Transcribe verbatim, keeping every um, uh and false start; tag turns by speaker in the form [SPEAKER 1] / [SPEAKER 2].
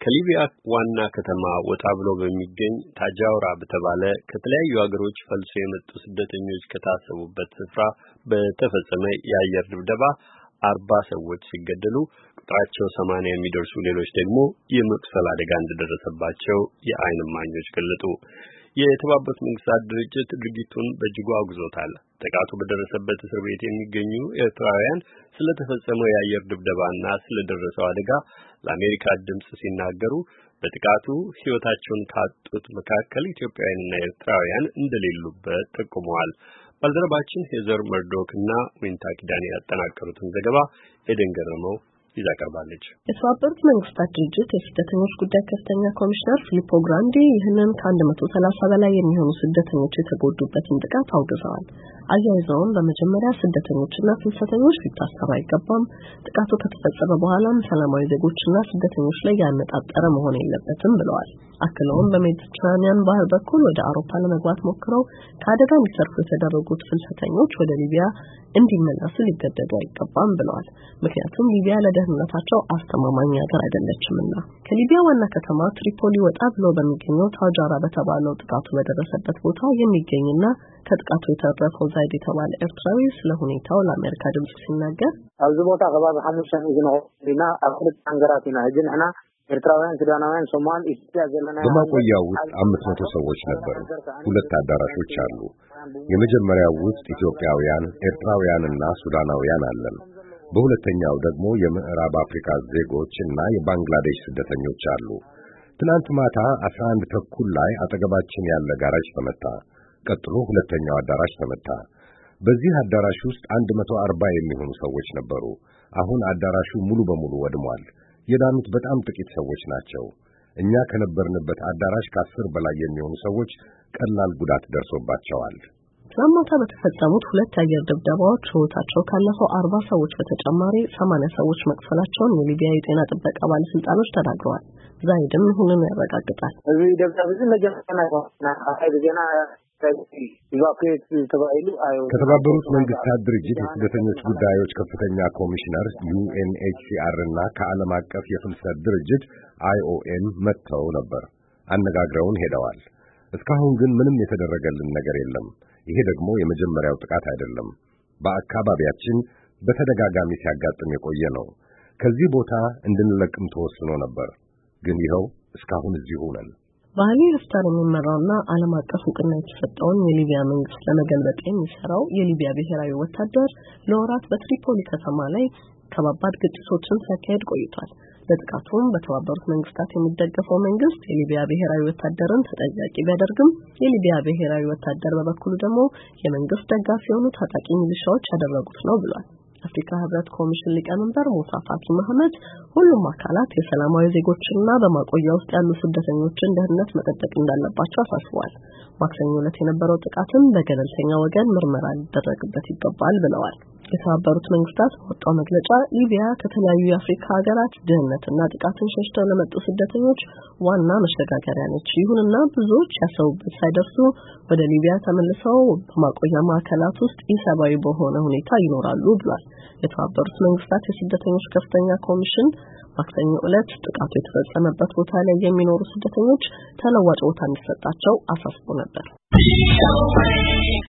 [SPEAKER 1] ከሊቢያ ዋና ከተማ ወጣ ብሎ በሚገኝ ታጃውራ በተባለ ከተለያዩ ሀገሮች ፈልሶ የመጡ ስደተኞች ከታሰቡበት ስፍራ በተፈጸመ የአየር ድብደባ አርባ ሰዎች ሲገደሉ ቁጥራቸው ሰማንያ የሚደርሱ ሌሎች ደግሞ የመቁሰል አደጋ እንደደረሰባቸው የዓይን እማኞች ገለጡ። የተባበሩት መንግስታት ድርጅት ድርጊቱን በእጅጉ አውግዞታል። ጥቃቱ በደረሰበት እስር ቤት የሚገኙ ኤርትራውያን ስለተፈጸመው የአየር ድብደባና ስለደረሰው አደጋ ለአሜሪካ ድምጽ ሲናገሩ በጥቃቱ ሕይወታቸውን ካጡት መካከል ኢትዮጵያውያንና ኤርትራውያን እንደሌሉበት ጠቁመዋል። ባልደረባችን ሄዘር መርዶክና ዊንታ ኪዳኔ ያጠናቀሩትን ዘገባ ኤደን ገረመው ይዛ ቀርባለች።
[SPEAKER 2] የተባበሩት መንግስታት ድርጅት የስደተኞች ጉዳይ ከፍተኛ ኮሚሽነር ፊሊፖ ግራንዲ ይህንን ከአንድ መቶ ሰላሳ በላይ የሚሆኑ ስደተኞች የተጎዱበትን ጥቃት አውግዘዋል። አያይዘውም በመጀመሪያ ስደተኞችና ፍልሰተኞች ሊታሰሩ አይገባም፣ ጥቃቱ ከተፈጸመ በኋላም ሰላማዊ ዜጎችና ስደተኞች ላይ ያነጣጠረ መሆን የለበትም ብለዋል። አክለውም በሜዲትራኒያን ባህር በኩል ወደ አውሮፓ ለመግባት ሞክረው ከአደጋ እንዲተርፉ የተደረጉት ፍልሰተኞች ወደ ሊቢያ እንዲመለሱ ሊገደዱ አይገባም ብለዋል። ምክንያቱም ሊቢያ ለደህንነታቸው አስተማማኝ ሀገር አይደለችምና። ከሊቢያ ዋና ከተማ ትሪፖሊ ወጣ ብሎ በሚገኘው ታጃራ በተባለው ጥቃቱ በደረሰበት ቦታ የሚገኝና ከጥቃቱ የተረፈው ዛይድ የተባለ ኤርትራዊ ስለ ሁኔታው ለአሜሪካ ድምጽ ሲናገር
[SPEAKER 3] ኣብዚ ቦታ ከባቢ ሓሙሽተ ዝነሆና አክልት አንገራቲና እጅንና ኤርትራውያን ሱዳናውያን ሶማል ኢትዮጵያ ዘለና
[SPEAKER 4] በማቆያው ውስጥ አምስት መቶ ሰዎች ነበሩ። ሁለት አዳራሾች አሉ። የመጀመሪያው ውስጥ ኢትዮጵያውያን፣ ኤርትራውያንና ሱዳናውያን አለን። በሁለተኛው ደግሞ የምዕራብ አፍሪካ ዜጎችና የባንግላዴሽ ስደተኞች አሉ። ትናንት ማታ አስራ አንድ ተኩል ላይ አጠገባችን ያለ ጋራጅ ተመታ። ቀጥሎ ሁለተኛው አዳራሽ ተመታ። በዚህ አዳራሽ ውስጥ አንድ መቶ አርባ የሚሆኑ ሰዎች ነበሩ። አሁን አዳራሹ ሙሉ በሙሉ ወድሟል። የዳኑት በጣም ጥቂት ሰዎች ናቸው። እኛ ከነበርንበት አዳራሽ ከአስር በላይ የሚሆኑ ሰዎች ቀላል ጉዳት ደርሶባቸዋል።
[SPEAKER 2] ትናንት በተፈጸሙት ሁለት አየር ድብደባዎች ሕይወታቸው ካለፈው አርባ ሰዎች በተጨማሪ ሰማንያ ሰዎች መቁሰላቸውን የሊቢያ የጤና ጥበቃ ባለስልጣኖች ተናግረዋል። ዛይድም ይህንን ያረጋግጣል።
[SPEAKER 3] እዚህ ደብዳቤ ለጀመረና አይ ዜና
[SPEAKER 4] ከተባበሩት መንግስታት ድርጅት የስደተኞች ጉዳዮች ከፍተኛ ኮሚሽነር ዩኤንኤችሲአር እና ከዓለም አቀፍ የፍልሰት ድርጅት አይኦኤም መጥተው ነበር። አነጋግረውን ሄደዋል። እስካሁን ግን ምንም የተደረገልን ነገር የለም። ይሄ ደግሞ የመጀመሪያው ጥቃት አይደለም። በአካባቢያችን በተደጋጋሚ ሲያጋጥም የቆየ ነው። ከዚህ ቦታ እንድንለቅም ተወስኖ ነበር። ግን ይኸው እስካሁን እዚሁ ነን።
[SPEAKER 2] ባህሊ ሀፍታር የሚመራውና ዓለም አቀፍ ዕውቅና የተሰጠውን የሊቢያ መንግስት ለመገልበጥ የሚሰራው የሊቢያ ብሔራዊ ወታደር ለወራት በትሪፖሊ ከተማ ላይ ከባባድ ግጭቶችን ሲያካሂድ ቆይቷል። ለጥቃቱም በተባበሩት መንግስታት የሚደገፈው መንግስት የሊቢያ ብሔራዊ ወታደርን ተጠያቂ ቢያደርግም የሊቢያ ብሔራዊ ወታደር በበኩሉ ደግሞ የመንግስት ደጋፊ የሆኑ ታጣቂ ሚሊሻዎች ያደረጉት ነው ብሏል። አፍሪካ ህብረት ኮሚሽን ሊቀመንበር ሙሳ ፋኪ መሐመድ ሁሉም አካላት የሰላማዊ ዜጎችና በማቆያ ውስጥ ያሉ ስደተኞችን ደህንነት መጠበቅ እንዳለባቸው አሳስበዋል። ማክሰኞ ዕለት የነበረው ጥቃትም በገለልተኛ ወገን ምርመራ ሊደረግበት ይገባል ብለዋል። የተባበሩት መንግስታት በወጣው መግለጫ ሊቢያ ከተለያዩ የአፍሪካ ሀገራት ድህነትና ጥቃትን ሸሽተው ለመጡ ስደተኞች ዋና መሸጋገሪያ ነች። ይሁንና ብዙዎች ያሰቡበት ሳይደርሱ ወደ ሊቢያ ተመልሰው በማቆያ ማዕከላት ውስጥ ኢሰብአዊ በሆነ ሁኔታ ይኖራሉ ብሏል። የተባበሩት መንግስታት የስደተኞች ከፍተኛ ኮሚሽን ማክሰኞ ዕለት ጥቃቱ የተፈጸመበት ቦታ ላይ የሚኖሩ ስደተኞች ተለዋጭ ቦታ እንዲሰጣቸው አሳስቦ ነበር።